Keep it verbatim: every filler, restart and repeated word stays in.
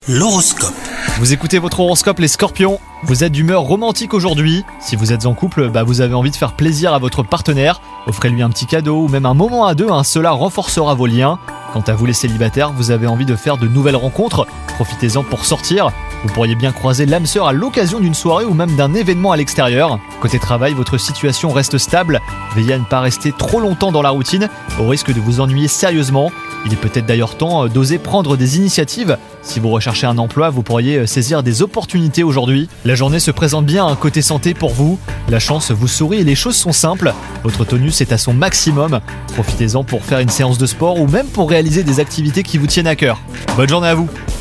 L'horoscope. Vous écoutez votre horoscope les scorpions. Vous êtes d'humeur romantique aujourd'hui. Si vous êtes en couple, bah vous avez envie de faire plaisir à votre partenaire. Offrez-lui un petit cadeau ou même un moment à deux, hein, cela renforcera vos liens. Quant à vous les célibataires, vous avez envie de faire de nouvelles rencontres. Profitez-en pour sortir. Vous pourriez bien croiser l'âme sœur à l'occasion d'une soirée ou même d'un événement à l'extérieur. Côté travail, votre situation reste stable. Veillez à ne pas rester trop longtemps dans la routine, au risque de vous ennuyer sérieusement. Il est peut-être d'ailleurs temps d'oser prendre des initiatives. Si vous recherchez un emploi, vous pourriez saisir des opportunités aujourd'hui. La journée se présente bien à un côté santé pour vous. La chance vous sourit et les choses sont simples. Votre tonus est à son maximum. Profitez-en pour faire une séance de sport ou même pour réaliser des activités qui vous tiennent à cœur. Bonne journée à vous!